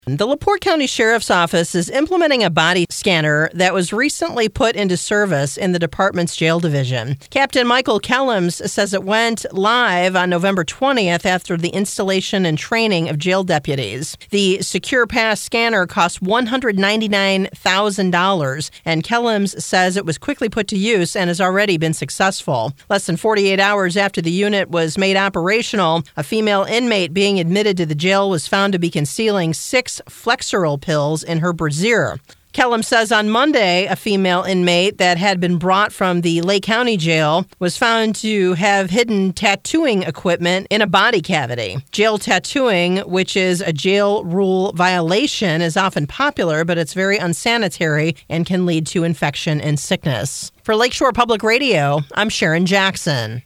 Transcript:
The LaPorte County Sheriff's Office is implementing a body scanner that was recently put into service in the department's jail division. Captain Michael Kellums says it went live on November 20th after the installation and training of jail deputies. The Secure Pass scanner cost $199,000, and Kellums says it was quickly put to use and has already been successful. Less than 48 hours after the unit was made operational, a female inmate being admitted to the jail was found to be concealing 6 Flexeril pills in her brassiere. Kellum says on Monday, a female inmate that had been brought from the Lake County Jail was found to have hidden tattooing equipment in a body cavity. Jail tattooing, which is a jail rule violation, is often popular, but it's very unsanitary and can lead to infection and sickness. For Lakeshore Public Radio, I'm Sharon Jackson.